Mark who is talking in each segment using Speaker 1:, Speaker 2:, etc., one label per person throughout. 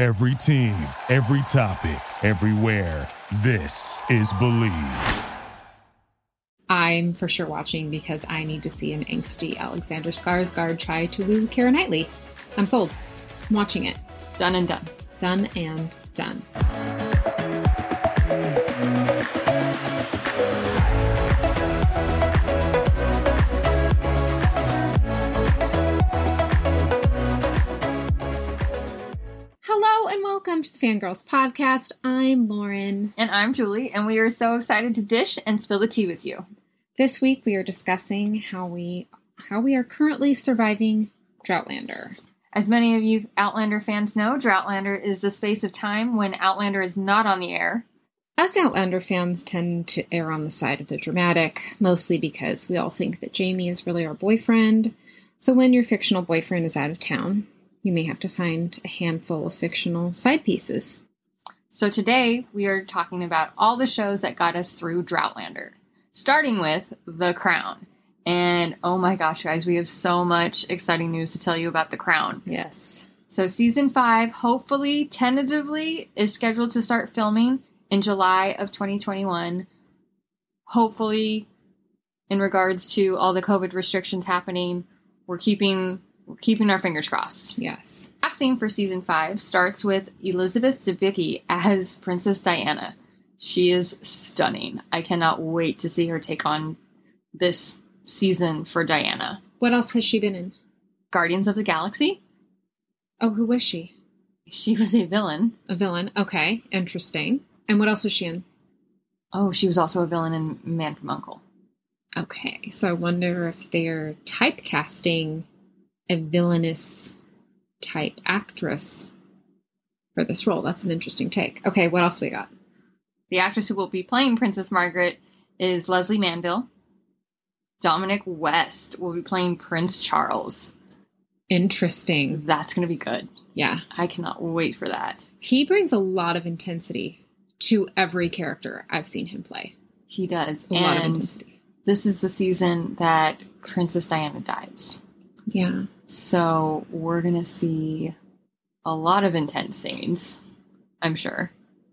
Speaker 1: Every team, every topic, everywhere. This is Believe.
Speaker 2: I'm for sure watching because I need to see an angsty Alexander Skarsgård try to woo Keira Knightley. I'm sold. I'm watching it.
Speaker 3: Done and done.
Speaker 2: Done and done. Hello and welcome to the Fangirls Podcast. I'm Lauren.
Speaker 3: And I'm Julie, and we are so excited to dish and spill the tea with you.
Speaker 2: This week we are discussing how we are currently surviving Droughtlander.
Speaker 3: As many of you Outlander fans know, Droughtlander is the space of time when Outlander is not on the air.
Speaker 2: Us Outlander fans tend to err on the side of the dramatic, mostly because we all think that Jamie is really our boyfriend. So when your fictional boyfriend is out of town, you may have to find a handful of fictional side pieces.
Speaker 3: So today we are talking about all the shows that got us through Droughtlander, starting with The Crown. And oh my gosh, guys, we have so much exciting news to tell you about The Crown.
Speaker 2: Yes.
Speaker 3: So season 5, hopefully, tentatively, is scheduled to start filming in July of 2021. Hopefully, in regards to all the COVID restrictions happening, we're keeping our fingers crossed.
Speaker 2: Yes.
Speaker 3: Casting for season 5 starts with Elizabeth Debicki as Princess Diana. She is stunning. I cannot wait to see her take on this season for Diana.
Speaker 2: What else has she been in?
Speaker 3: Guardians of the Galaxy.
Speaker 2: Oh, who was she?
Speaker 3: She was a villain.
Speaker 2: A villain. Okay. Interesting. And what else was she in?
Speaker 3: Oh, she was also a villain in Man from U.N.C.L.E.
Speaker 2: Okay. So I wonder if they're typecasting a villainous type actress for this role. That's an interesting take. Okay, what else we got?
Speaker 3: The actress who will be playing Princess Margaret is Leslie Manville. Dominic West will be playing Prince Charles.
Speaker 2: Interesting.
Speaker 3: That's going to be good.
Speaker 2: Yeah.
Speaker 3: I cannot wait for that.
Speaker 2: He brings a lot of intensity to every character I've seen him play.
Speaker 3: He does.
Speaker 2: A lot of intensity.
Speaker 3: This is the season that Princess Diana dies.
Speaker 2: Yeah.
Speaker 3: So we're going to see a lot of intense scenes, I'm sure.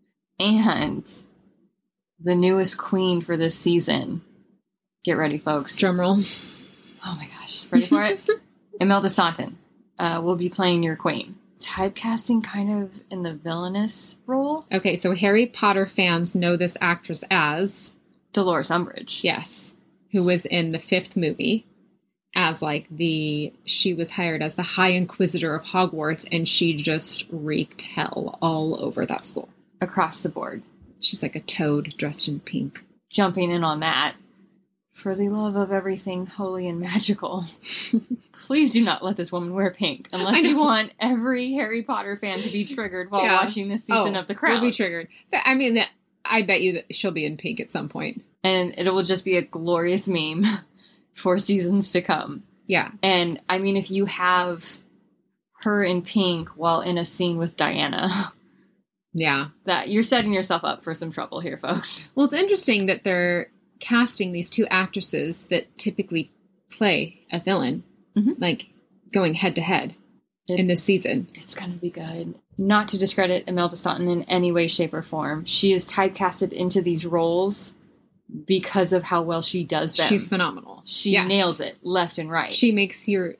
Speaker 3: And the newest queen for this season. Get ready, folks.
Speaker 2: Drumroll.
Speaker 3: Oh my gosh. Ready for it? Imelda Staunton will be playing your queen. Typecasting kind of in the villainous role.
Speaker 2: Okay, so Harry Potter fans know this actress as
Speaker 3: Dolores Umbridge.
Speaker 2: Yes. Who was in the 5th movie as she was hired as the High Inquisitor of Hogwarts, and she just wreaked hell all over that school.
Speaker 3: Across the board.
Speaker 2: She's like a toad dressed in pink.
Speaker 3: Jumping in on that. For the love of everything holy and magical, please do not let this woman wear pink unless you want every Harry Potter fan to be triggered while watching this season of The Crown.
Speaker 2: We'll be triggered. I mean, I bet you that she'll be in pink at some point.
Speaker 3: And it will just be a glorious meme for seasons to come.
Speaker 2: Yeah.
Speaker 3: And, I mean, if you have her in pink while in a scene with Diana...
Speaker 2: Yeah.
Speaker 3: That you're setting yourself up for some trouble here, folks.
Speaker 2: Well, it's interesting that they're casting these two actresses that typically play a villain, like going head to head in this season.
Speaker 3: It's going to be good. Not to discredit Imelda Staunton in any way, shape, or form. She is typecasted into these roles because of how well she does them.
Speaker 2: She's phenomenal.
Speaker 3: She nails it left and right.
Speaker 2: She makes your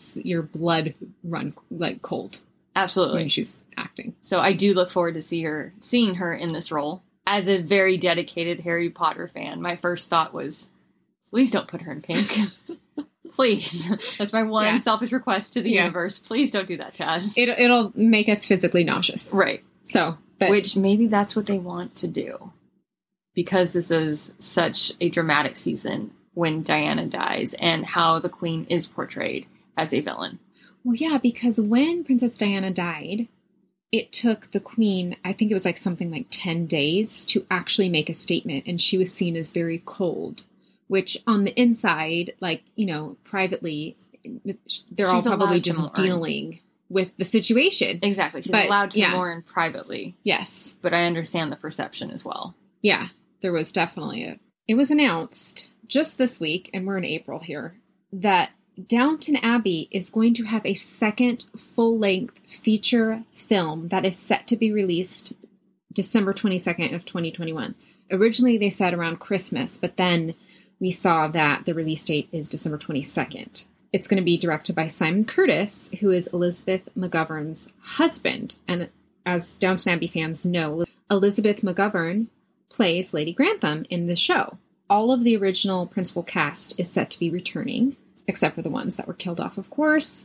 Speaker 2: blood run like cold.
Speaker 3: Absolutely.
Speaker 2: When she's acting.
Speaker 3: So I do look forward to seeing her in this role. As a very dedicated Harry Potter fan, my first thought was, please don't put her in pink. Please. That's my one selfish request to the universe. Please don't do that to us.
Speaker 2: It'll make us physically nauseous.
Speaker 3: Right.
Speaker 2: So,
Speaker 3: which maybe that's what they want to do. Because this is such a dramatic season when Diana dies and how the queen is portrayed as a villain.
Speaker 2: Well, yeah, because when Princess Diana died, it took the queen, I think it was something like 10 days to actually make a statement. And she was seen as very cold, which on the inside, privately, they're all probably just dealing with the situation.
Speaker 3: Exactly. She's allowed to mourn privately.
Speaker 2: Yes.
Speaker 3: But I understand the perception as well.
Speaker 2: Yeah, there was definitely it was announced just this week, and we're in April here, that Downton Abbey is going to have a second full-length feature film that is set to be released December 22nd of 2021. Originally, they said around Christmas, but then we saw that the release date is December 22nd. It's going to be directed by Simon Curtis, who is Elizabeth McGovern's husband. And as Downton Abbey fans know, Elizabeth McGovern plays Lady Grantham in the show. All of the original principal cast is set to be returning, except for the ones that were killed off, of course.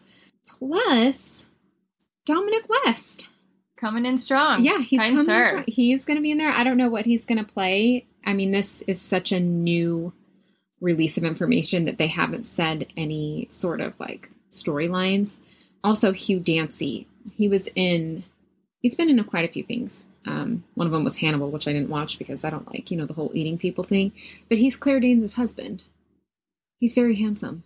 Speaker 2: Plus, Dominic West.
Speaker 3: Coming in strong.
Speaker 2: Yeah, he's coming in strong. He's going to be in there. I don't know what he's going to play. I mean, this is such a new release of information that they haven't said any sort of like storylines. Also, Hugh Dancy. He's been in quite a few things. One of them was Hannibal, which I didn't watch because I don't like, the whole eating people thing. But he's Claire Danes' husband. He's very handsome.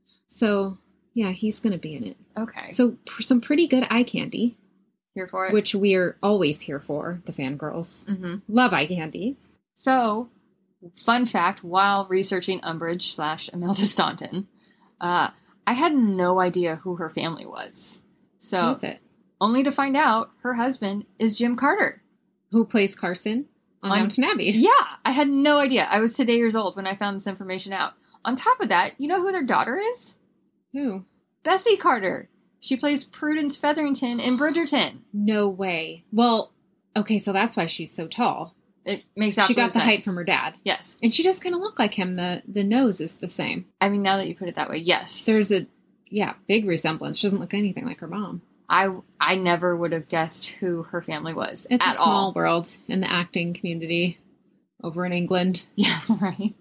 Speaker 2: So, yeah, he's going to be in it.
Speaker 3: Okay.
Speaker 2: So, some pretty good eye candy.
Speaker 3: Here for it.
Speaker 2: Which we're always here for, the fangirls. Mm-hmm. Love eye candy.
Speaker 3: So, fun fact, while researching Umbridge / Imelda Staunton, I had no idea who her family was. So,
Speaker 2: Who is it?
Speaker 3: Only to find out her husband is Jim Carter.
Speaker 2: Who plays Carson on Downton Abbey.
Speaker 3: Yeah, I had no idea. I was today years old when I found this information out. On top of that, you know who their daughter is?
Speaker 2: Who?
Speaker 3: Bessie Carter. She plays Prudence Featherington in Bridgerton.
Speaker 2: No way. Well, okay, so that's why she's so tall.
Speaker 3: It makes absolute
Speaker 2: She got the
Speaker 3: sense.
Speaker 2: height from her dad.
Speaker 3: Yes.
Speaker 2: And she does kind of look like him. The nose is the same.
Speaker 3: I mean, now that you put it that way, yes.
Speaker 2: There's a, big resemblance. She doesn't look anything like her mom.
Speaker 3: I never would have guessed who her family was
Speaker 2: It's
Speaker 3: at
Speaker 2: a small
Speaker 3: all.
Speaker 2: world in the acting community over in England.
Speaker 3: Yes, right.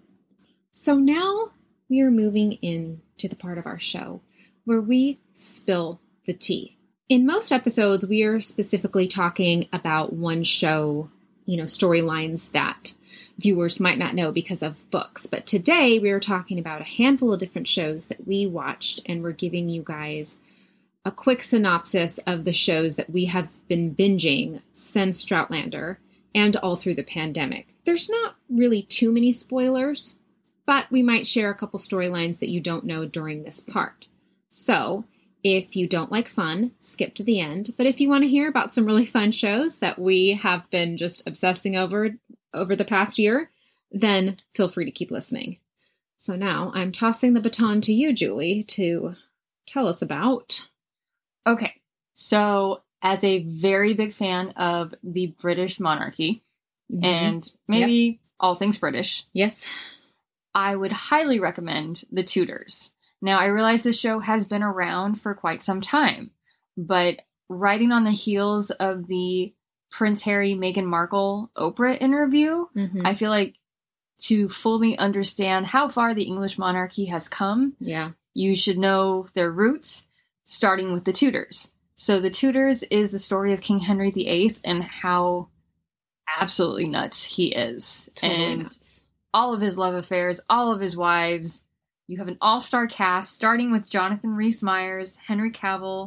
Speaker 2: So now we are moving into the part of our show where we spill the tea. In most episodes, we are specifically talking about one show, storylines that viewers might not know because of books. But today we are talking about a handful of different shows that we watched, and we're giving you guys a quick synopsis of the shows that we have been binging since Droughtlander and all through the pandemic. There's not really too many spoilers, but we might share a couple storylines that you don't know during this part. So, if you don't like fun, skip to the end. But if you want to hear about some really fun shows that we have been just obsessing over the past year, then feel free to keep listening. So now I'm tossing the baton to you, Julie, to tell us about...
Speaker 3: Okay, so as a very big fan of the British monarchy, and maybe all things British,
Speaker 2: yes,
Speaker 3: I would highly recommend The Tudors. Now, I realize this show has been around for quite some time, but riding on the heels of the Prince Harry, Meghan Markle Oprah interview, I feel like to fully understand how far the English monarchy has come, you should know their roots, starting with The Tudors. So The Tudors is the story of King Henry VIII and how absolutely nuts he is.
Speaker 2: Totally nuts.
Speaker 3: All of his love affairs, all of his wives. You have an all-star cast, starting with Jonathan Rhys-Meyers, Henry Cavill,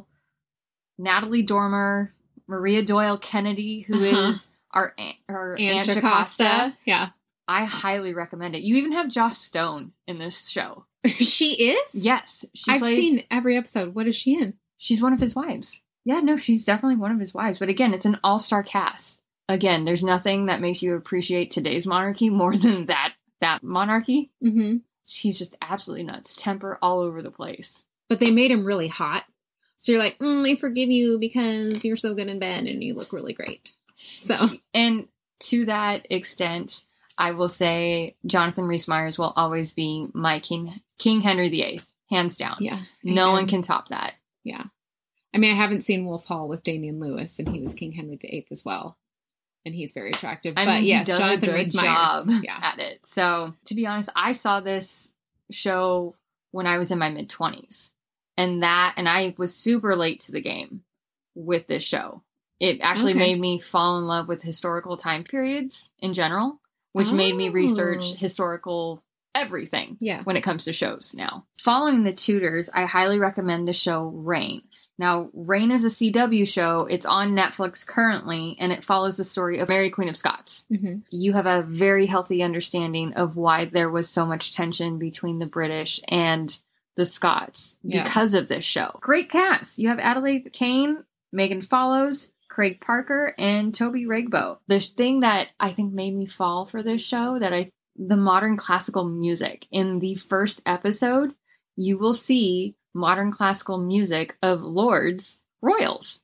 Speaker 3: Natalie Dormer, Maria Doyle Kennedy, who is our Aunt Jocasta.
Speaker 2: Yeah.
Speaker 3: I highly recommend it. You even have Joss Stone in this show.
Speaker 2: She is?
Speaker 3: Yes.
Speaker 2: I've seen every episode. What is she in?
Speaker 3: She's one of his wives. Yeah, no, she's definitely one of his wives. But again, it's an all-star cast. Again, there's nothing that makes you appreciate today's monarchy more than that monarchy. Mm-hmm. She's just absolutely nuts. Temper all over the place.
Speaker 2: But they made him really hot. So you're like, I forgive you because you're so good in bed and you look really great. So,
Speaker 3: and to that extent, I will say Jonathan Rhys-Meyers will always be my King Henry VIII, hands down.
Speaker 2: Yeah.
Speaker 3: No one can top that.
Speaker 2: Yeah. I mean, I haven't seen Wolf Hall with Damian Lewis, and he was King Henry VIII as well. And he's very attractive.
Speaker 3: But
Speaker 2: yes,
Speaker 3: he does
Speaker 2: Jonathan
Speaker 3: a good job at it. So, to be honest, I saw this show when I was in my mid-20s. And I was super late to the game with this show. It actually made me fall in love with historical time periods in general, which made me research historical everything when it comes to shows now. Following The Tudors, I highly recommend the show Reign. Now, Reign is a CW show. It's on Netflix currently, and it follows the story of Mary, Queen of Scots. Mm-hmm. You have a very healthy understanding of why there was so much tension between the British and the Scotts
Speaker 2: Yeah.
Speaker 3: because of this show. Great cast. You have Adelaide Kane, Megan Follows, Craig Parker, and Toby Regbo. The thing that I think made me fall for this show, the modern classical music. In the first episode, you will see modern classical music of Lords Royals.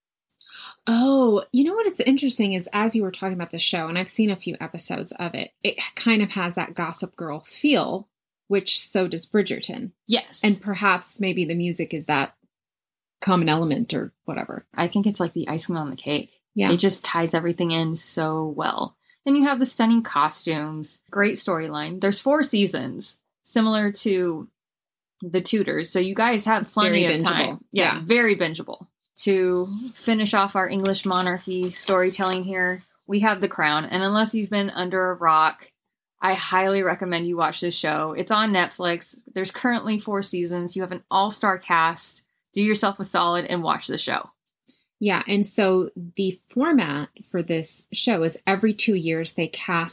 Speaker 2: Oh, you know what? It's interesting is as you were talking about the show, and I've seen a few episodes of it, it kind of has that Gossip Girl feel, which so does Bridgerton.
Speaker 3: Yes.
Speaker 2: And perhaps maybe the music is that common element or whatever.
Speaker 3: I think it's like the icing on the cake.
Speaker 2: Yeah.
Speaker 3: It just ties everything in so well. And you have the stunning costumes, great storyline. There's 4 seasons, similar to The Tudors. So you guys have plenty of time. Yeah, very bingeable. To finish off our English monarchy storytelling here, we have The Crown. And unless you've been under a rock, I highly recommend you watch this show. It's on Netflix. There's currently 4 seasons. You have an all-star cast. Do yourself a solid and watch the show.
Speaker 2: Yeah. And so the format for this show is every 2 years they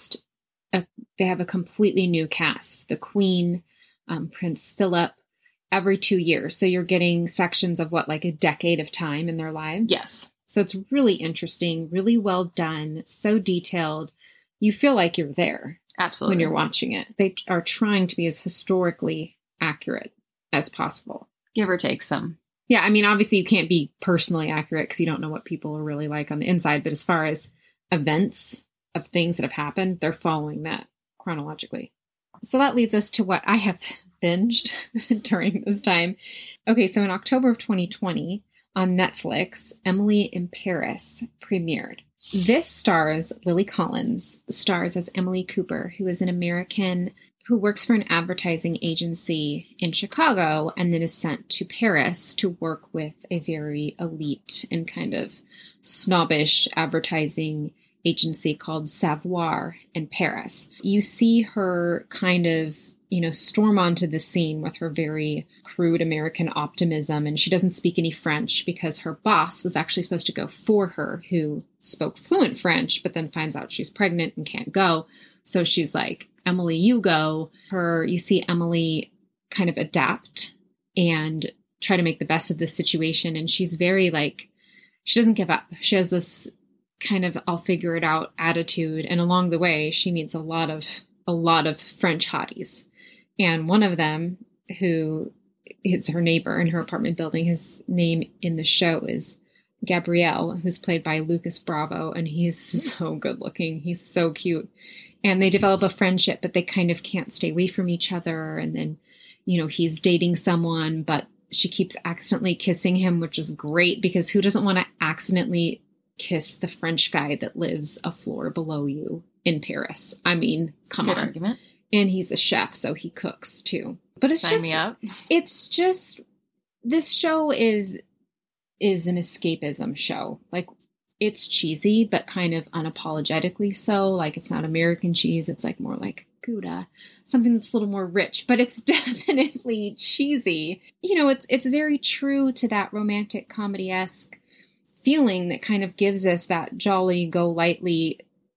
Speaker 2: have a completely new cast. The Queen, Prince Philip, every 2 years. So you're getting sections of like a decade of time in their lives.
Speaker 3: Yes.
Speaker 2: So it's really interesting, really well done, so detailed. You feel like you're there.
Speaker 3: Absolutely.
Speaker 2: When you're watching it. They are trying to be as historically accurate as possible.
Speaker 3: Give or take some.
Speaker 2: Yeah, I mean, obviously you can't be personally accurate because you don't know what people are really like on the inside. But as far as events of things that have happened, they're following that chronologically. So that leads us to what I have binged during this time. Okay, so in October of 2020 on Netflix, Emily in Paris premiered. This stars Lily Collins, stars as Emily Cooper, who is an American who works for an advertising agency in Chicago and then is sent to Paris to work with a very elite and kind of snobbish advertising agency called Savoir in Paris. You see her kind of, storm onto the scene with her very crude American optimism. And she doesn't speak any French because her boss was actually supposed to go for her, who spoke fluent French, but then finds out she's pregnant and can't go. So she's like, Emily, you go. You see Emily kind of adapt and try to make the best of this situation. And she's very she doesn't give up. She has this kind of, I'll figure it out attitude. And along the way, she meets a lot of French hotties. And one of them, who is her neighbor in her apartment building, his name in the show is Gabriel, who's played by Lucas Bravo. And he's so good looking. He's so cute. And they develop a friendship, but they kind of can't stay away from each other. And then, he's dating someone, but she keeps accidentally kissing him, which is great because who doesn't want to accidentally kiss the French guy that lives a floor below you in Paris? I mean, come on.
Speaker 3: Good argument.
Speaker 2: And he's a chef, so he cooks too. But it's
Speaker 3: Sign me up.
Speaker 2: It's just, this show is an escapism show. It's cheesy, but kind of unapologetically so. It's not American cheese. It's more like Gouda, something that's a little more rich, but it's definitely cheesy. It's very true to that romantic comedy-esque feeling that kind of gives us that jolly, go lightly,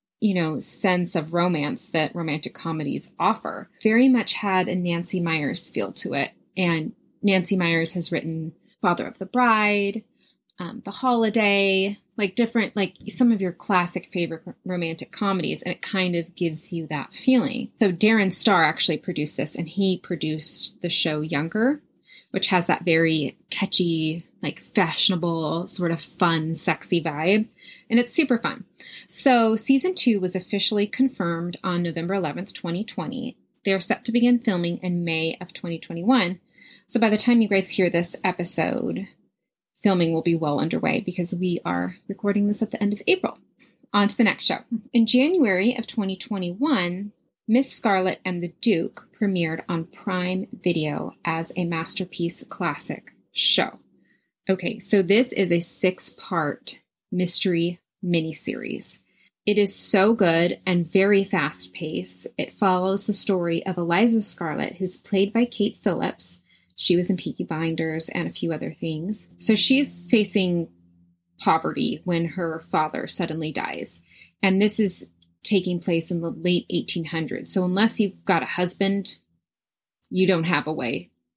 Speaker 2: sense of romance that romantic comedies offer. Very much had a Nancy Meyers feel to it. And Nancy Meyers has written Father of the Bride, The Holiday, different, some of your classic favorite romantic comedies, and it kind of gives you that feeling. So Darren Star actually produced this, and he produced the show Younger, which has that very catchy, fashionable, sort of fun, sexy vibe. And it's super fun. So season 2 was officially confirmed on November 11th, 2020. They are set to begin filming in May of 2021. So by the time you guys hear this episode, filming will be well underway because we are recording this at the end of April. On to the next show. In January of 2021, Miss Scarlet and the Duke premiered on Prime Video as a Masterpiece Classic show. Okay, so this is a 6-part mystery miniseries. It is so good and very fast-paced. It follows the story of Eliza Scarlet, who's played by Kate Phillips. She was in Peaky Blinders and a few other things. So she's facing poverty when her father suddenly dies. And this is taking place in the late 1800s. So unless you've got a husband, you don't have a way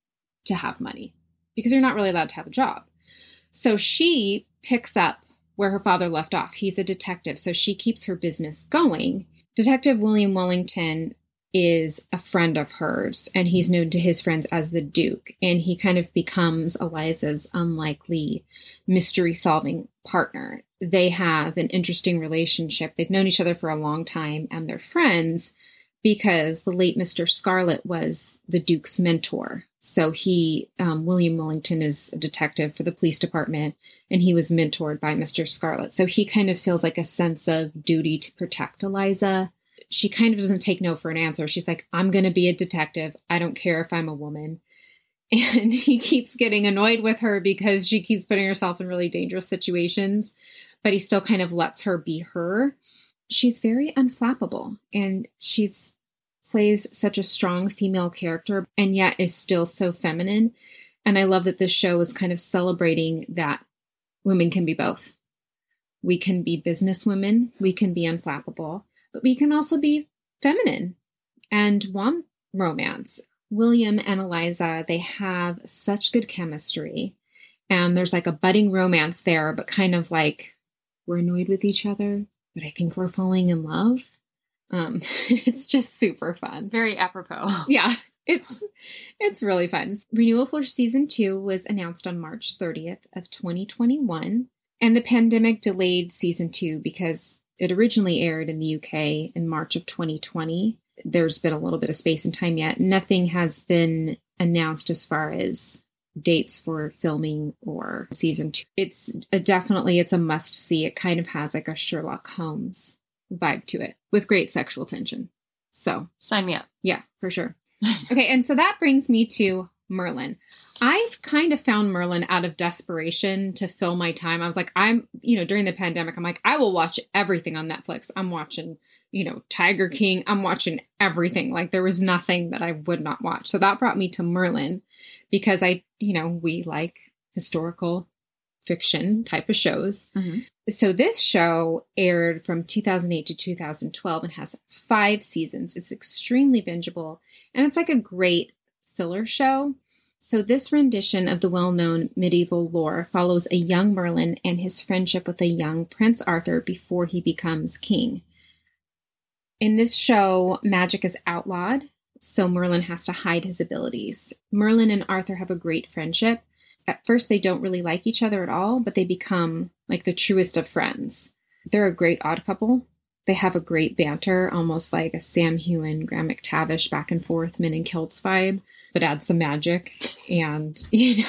Speaker 2: to have money because you're not really allowed to have a job. So she picks up where her father left off. He's a detective, so she keeps her business going. Detective William Wellington is a friend of hers, and he's known to his friends as the Duke, and he kind of becomes Eliza's unlikely mystery-solving partner. They have an interesting relationship. They've known each other for a long time, and they're friends because the late Mr. Scarlett was the Duke's mentor. So William Wellington is a detective for the police department, and he was mentored by Mr. Scarlett. So he kind of feels like a sense of duty to protect Eliza. She kind of doesn't take no for an answer. She's like, I'm going to be a detective. I don't care if I'm a woman. And he keeps getting annoyed with her because she keeps putting herself in really dangerous situations, but he still kind of lets her be her. She's very unflappable, and she's plays such a strong female character and yet is still so feminine. And I love that this show is kind of celebrating that women can be both. We can be business women, we can be unflappable, but we can also be feminine and want romance. William and Eliza, they have such good chemistry, and there's like a budding romance there, but kind of like we're annoyed with each other, but I think we're falling in love. It's just super fun.
Speaker 3: Very apropos.
Speaker 2: Yeah, it's really fun. Renewal for season 2 was announced on March 30th of 2021, and the pandemic delayed season 2 because it originally aired in the UK in March of 2020. There's been a little bit of space and time yet. Nothing has been announced as far as dates for filming or season 2. It's a must see. It kind of has like a Sherlock Holmes vibe to it with great sexual tension. So
Speaker 3: sign me up.
Speaker 2: Yeah, for sure. Okay. And so that brings me to Merlin. I've kind of found Merlin out of desperation to fill my time. I was like, during the pandemic, I'm like, I will watch everything on Netflix. I'm watching, Tiger King. I'm watching everything. Like there was nothing that I would not watch. So that brought me to Merlin because we like historical fiction type of shows. Mm-hmm. So this show aired from 2008 to 2012 and has 5 seasons. It's extremely bingeable, and it's like a great filler show. So this rendition of the well-known medieval lore follows a young Merlin and his friendship with a young Prince Arthur before he becomes king. In this show, magic is outlawed, so Merlin has to hide his abilities. Merlin and Arthur have a great friendship. At first, they don't really like each other at all, but they become like the truest of friends. They're a great odd couple. They have a great banter, almost like a Sam Heughan, Graham McTavish back and forth, men in kilts vibe, but add some magic and,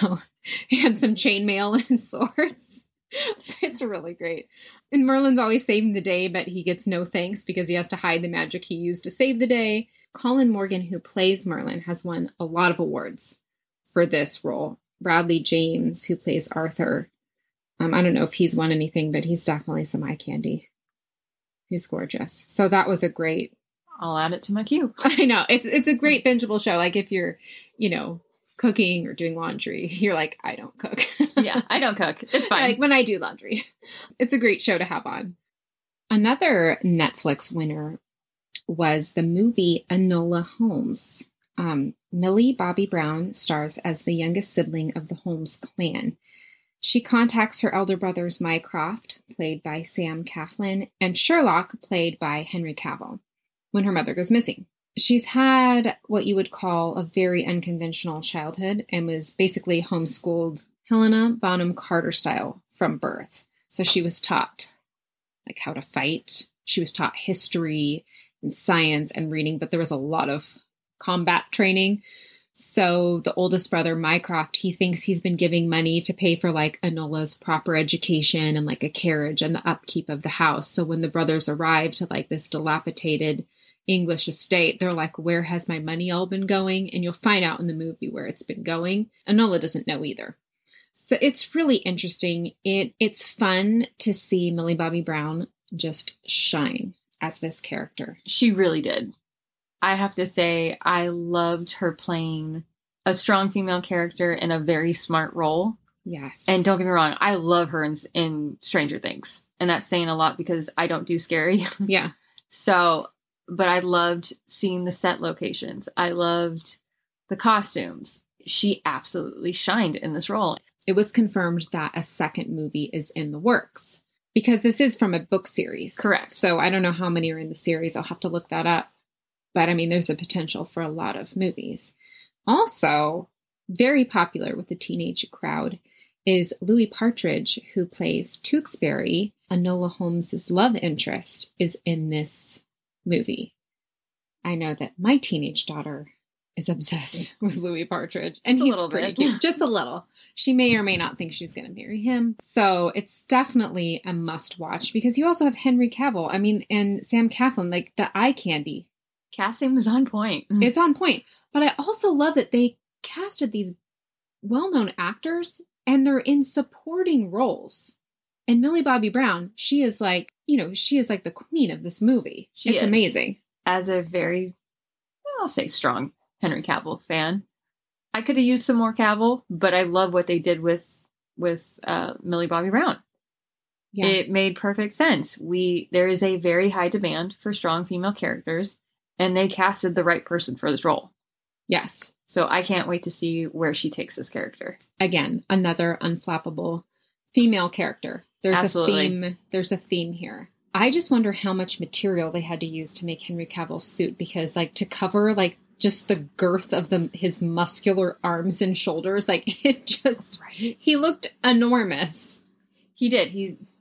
Speaker 2: and some chainmail and swords. So it's really great. And Merlin's always saving the day, but he gets no thanks because he has to hide the magic he used to save the day. Colin Morgan, who plays Merlin, has won a lot of awards for this role. Bradley James, who plays Arthur, I don't know if he's won anything, but he's definitely some eye candy. He's gorgeous. So that was a great...
Speaker 3: I'll add it to my queue.
Speaker 2: I know. It's a great bingeable show. Like if you're, cooking or doing laundry, you're like, I don't cook.
Speaker 3: Yeah, I don't cook. It's fine.
Speaker 2: Like when I do laundry. It's a great show to have on. Another Netflix winner was the movie Enola Holmes. Millie Bobby Brown stars as the youngest sibling of the Holmes clan. She contacts her elder brothers Mycroft, played by Sam Claflin, and Sherlock, played by Henry Cavill, when her mother goes missing. She's had what you would call a very unconventional childhood and was basically homeschooled Helena Bonham Carter style from birth. So she was taught like how to fight. She was taught history and science and reading, but there was a lot of combat training. So the oldest brother, Mycroft, he thinks he's been giving money to pay for like Enola's proper education and like a carriage and the upkeep of the house. So when the brothers arrive to like this dilapidated English estate, they're like, where has my money all been going? And you'll find out in the movie where it's been going. Enola doesn't know either. So it's really interesting. It's fun to see Millie Bobby Brown just shine as this character.
Speaker 3: She really did. I have to say, I loved her playing a strong female character in a very smart role.
Speaker 2: Yes.
Speaker 3: And don't get me wrong, I love her in Stranger Things. And that's saying a lot because I don't do scary.
Speaker 2: Yeah.
Speaker 3: But I loved seeing the set locations. I loved the costumes. she absolutely shined in this role.
Speaker 2: It was confirmed that a second movie is in the works because this is from a book series.
Speaker 3: Correct.
Speaker 2: So I don't know how many are in the series. I'll have to look that up. But I mean, there's a potential for a lot of movies. Also, very popular with the teenage crowd is Louis Partridge, who plays Tewksbury, Enola Holmes's love interest, is in this movie. I know that my teenage daughter is obsessed with Louis Partridge. And he's pretty cute. Just a little. She may or may not think she's going to marry him. So it's definitely a must watch because you also have Henry Cavill. I mean, and Sam Claflin, like the eye candy.
Speaker 3: Casting was on point.
Speaker 2: It's on point. But I also love that they casted these well-known actors and they're in supporting roles. And Millie Bobby Brown, she is like, she is like the queen of this movie. It's amazing.
Speaker 3: As a very, I'll say strong Henry Cavill fan. I could have used some more Cavill, but I love what they did with Millie Bobby Brown. Yeah. It made perfect sense. There is a very high demand for strong female characters, and they casted the right person for this role.
Speaker 2: Yes.
Speaker 3: So I can't wait to see where she takes this character.
Speaker 2: Again, another unflappable female character. There's
Speaker 3: Absolutely.
Speaker 2: a theme. There's a theme here. I just wonder how much material they had to use to make Henry Cavill's suit because, like, to cover like just the girth of his muscular arms and shoulders, like it just he looked enormous.
Speaker 3: He did.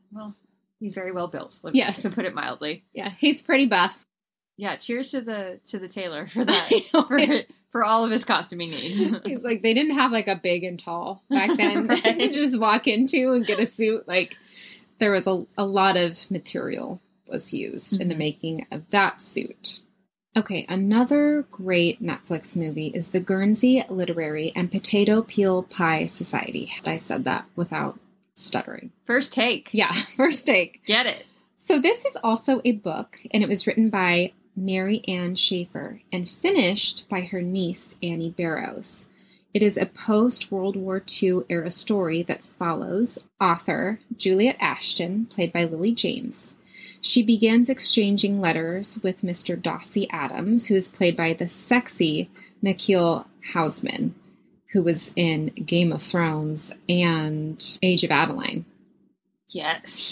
Speaker 3: He's very well built.
Speaker 2: Yes,
Speaker 3: to put it mildly.
Speaker 2: Yeah, he's pretty buff.
Speaker 3: Yeah, cheers to the tailor for that. for all of his costuming needs.
Speaker 2: He's like, they didn't have like a big and tall back then right. to just walk into and get a suit. Like there was a lot of material was used in the making of that suit. Okay, another great Netflix movie is the Guernsey Literary and Potato Peel Pie Society. Had I said that without stuttering?
Speaker 3: First take.
Speaker 2: Yeah, first take.
Speaker 3: Get it.
Speaker 2: So this is also a book, and it was written by Mary Ann Schaefer and finished by her niece, Annie Barrows. It is a post-World War II era story that follows author Juliet Ashton, played by Lily James. She begins exchanging letters with Mr. Dossie Adams, who is played by the sexy Mikhail Hausman, who was in Game of Thrones and Age of Adeline.
Speaker 3: Yes.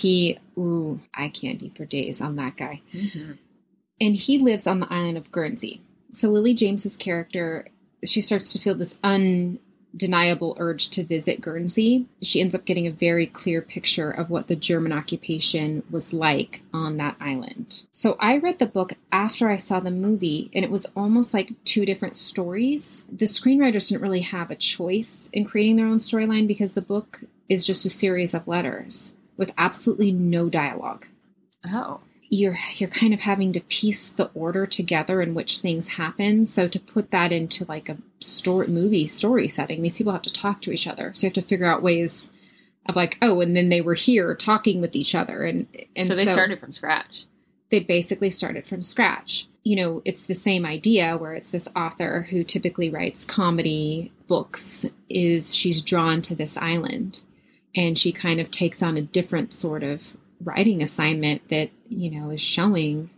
Speaker 2: Eye candy for days on that guy. Mm-hmm. And he lives on the island of Guernsey. So Lily James's character, she starts to feel this undeniable urge to visit Guernsey. She ends up getting a very clear picture of what the German occupation was like on that island. So I read the book after I saw the movie, and it was almost like two different stories. The screenwriters didn't really have a choice in creating their own storyline because the book is just a series of letters with absolutely no dialogue.
Speaker 3: Oh.
Speaker 2: You're kind of having to piece the order together in which things happen. So to put that into like a movie story setting, these people have to talk to each other. So you have to figure out ways of like, oh, and then they were here talking with each other. And
Speaker 3: so they started from scratch.
Speaker 2: They basically started from scratch. It's the same idea where it's this author who typically writes comedy books she's drawn to this island and she kind of takes on a different sort of writing assignment that, is showing,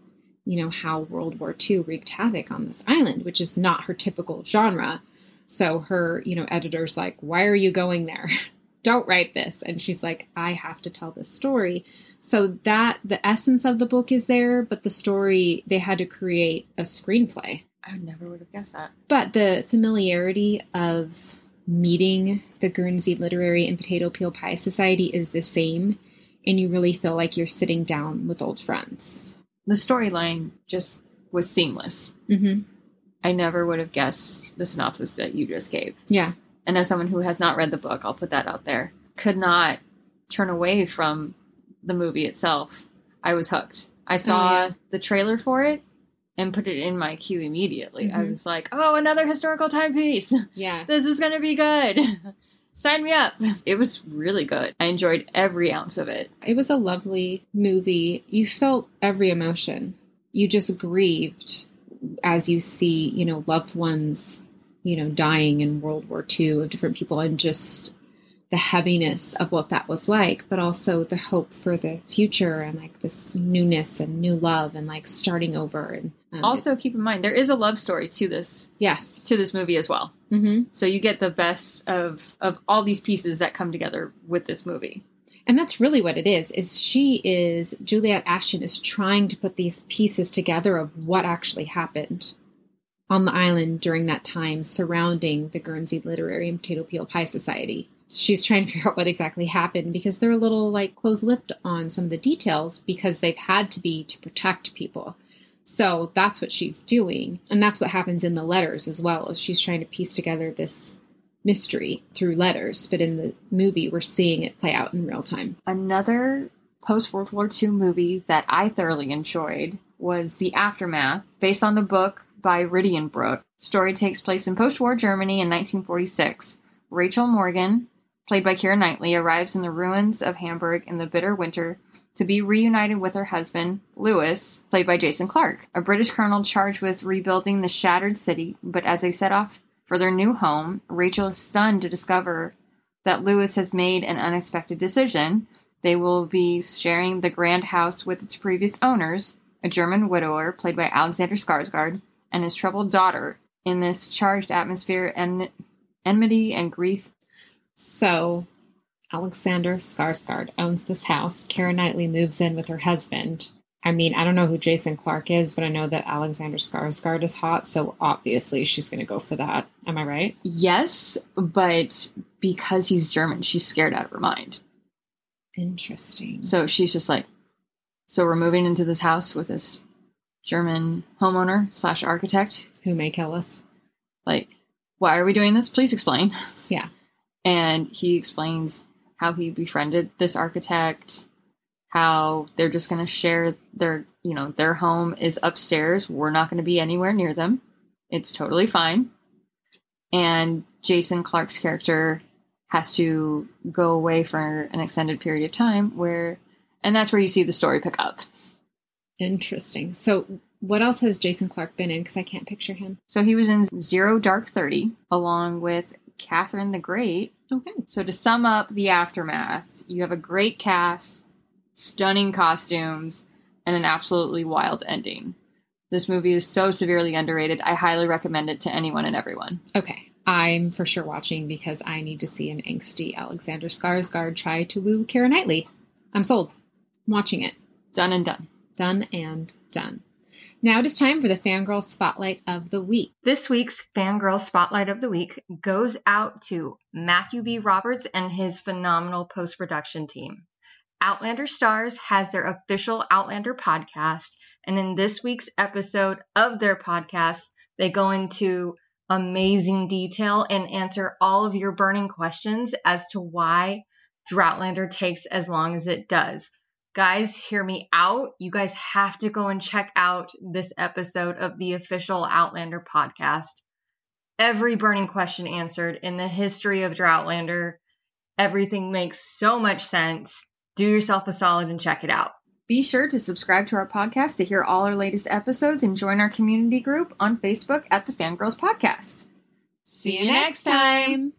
Speaker 2: how World War II wreaked havoc on this island, which is not her typical genre. So her, editor's like, why are you going there? Don't write this. And she's like, I have to tell this story. So that the essence of the book is there, but the story, they had to create a screenplay.
Speaker 3: I never would have guessed that.
Speaker 2: But the familiarity of meeting the Guernsey Literary and Potato Peel Pie Society is the same. And you really feel like you're sitting down with old friends.
Speaker 3: The storyline just was seamless.
Speaker 2: Mm-hmm.
Speaker 3: I never would have guessed the synopsis that you just gave.
Speaker 2: Yeah.
Speaker 3: And as someone who has not read the book, I'll put that out there, could not turn away from the movie itself. I was hooked. I saw the trailer for it and put it in my queue immediately. Mm-hmm. I was like, oh, another historical timepiece.
Speaker 2: Yeah.
Speaker 3: This is going to be good. Sign me up. It was really good. I enjoyed every ounce of it.
Speaker 2: It was a lovely movie. You felt every emotion. You just grieved as you see, loved ones, dying in World War II of different people and just the heaviness of what that was like, but also the hope for the future and like this newness and new love and like starting over. And
Speaker 3: also keep in mind, there is a love story to this.
Speaker 2: Yes.
Speaker 3: To this movie as well.
Speaker 2: Mm-hmm.
Speaker 3: So you get the best of all these pieces that come together with this movie.
Speaker 2: And that's really what it is Juliet Ashton is trying to put these pieces together of what actually happened on the island during that time surrounding the Guernsey Literary and Potato Peel Pie Society. She's trying to figure out what exactly happened because they're a little like close-lipped on some of the details because they've had to be to protect people. So that's what she's doing. And that's what happens in the letters as well, as she's trying to piece together this mystery through letters. But in the movie, we're seeing it play out in real time.
Speaker 3: Another post-World War II movie that I thoroughly enjoyed was The Aftermath, based on the book by Ridianbrück. Story takes place in post-war Germany in 1946. Rachel Morgan, played by Keira Knightley, arrives in the ruins of Hamburg in the bitter winter to be reunited with her husband, Lewis, played by Jason Clarke, a British colonel charged with rebuilding the shattered city. But as they set off for their new home, Rachel is stunned to discover that Lewis has made an unexpected decision. They will be sharing the grand house with its previous owners, a German widower, played by Alexander Skarsgård, and his troubled daughter. In this charged atmosphere, enmity and grief.
Speaker 2: So, Alexander Skarsgård owns this house. Keira Knightley moves in with her husband. I mean, I don't know who Jason Clarke is, but I know that Alexander Skarsgård is hot, so obviously she's going to go for that. Am I right?
Speaker 3: Yes, but because he's German, she's scared out of her mind.
Speaker 2: Interesting.
Speaker 3: So she's just like, so we're moving into this house with this German homeowner / architect.
Speaker 2: Who may kill us.
Speaker 3: Like, why are we doing this? Please explain.
Speaker 2: Yeah.
Speaker 3: And he explains how he befriended this architect, how they're just going to share their home is upstairs. We're not going to be anywhere near them. It's totally fine. And Jason Clarke's character has to go away for an extended period of time and that's where you see the story pick up.
Speaker 2: Interesting. So what else has Jason Clarke been in? Because I can't picture him.
Speaker 3: So he was in Zero Dark 30 along with Catherine the Great.
Speaker 2: Okay.
Speaker 3: So to sum up The Aftermath, you have a great cast, stunning costumes, and an absolutely wild ending. This movie is so severely underrated. I highly recommend it to anyone and everyone.
Speaker 2: Okay. I'm for sure watching because I need to see an angsty Alexander Skarsgård try to woo Keira Knightley. I'm sold. I'm watching it.
Speaker 3: Done and done.
Speaker 2: Done and done. Now it is time for the Fangirl Spotlight of the Week.
Speaker 4: This week's Fangirl Spotlight of the Week goes out to Matthew B. Roberts and his phenomenal post-production team. Outlander Stars has their official Outlander podcast, and in this week's episode of their podcast, they go into amazing detail and answer all of your burning questions as to why Droughtlander takes as long as it does. Guys, hear me out. You guys have to go and check out this episode of the official Outlander podcast. Every burning question answered in the history of Droughtlander. Everything makes so much sense. Do yourself a solid and check it out.
Speaker 3: Be sure to subscribe to our podcast to hear all our latest episodes and join our community group on Facebook at the Fangirls Podcast.
Speaker 2: See you next time.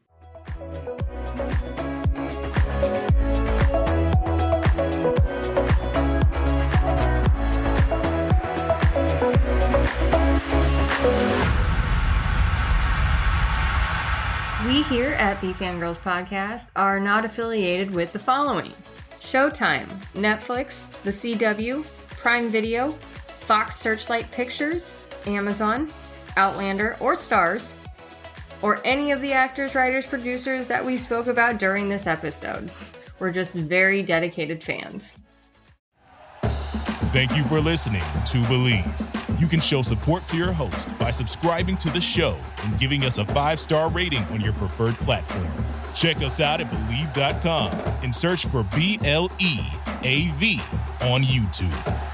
Speaker 4: We here at the Fangirls Podcast are not affiliated with the following: Showtime, Netflix, The CW, Prime Video, Fox Searchlight Pictures, Amazon, Outlander, or Stars, or any of the actors, writers, producers that we spoke about during this episode. We're just very dedicated fans.
Speaker 1: Thank you for listening to Believe. You can show support to your host by subscribing to the show and giving us a 5-star rating on your preferred platform. Check us out at Believe.com and search for BLEAV on YouTube.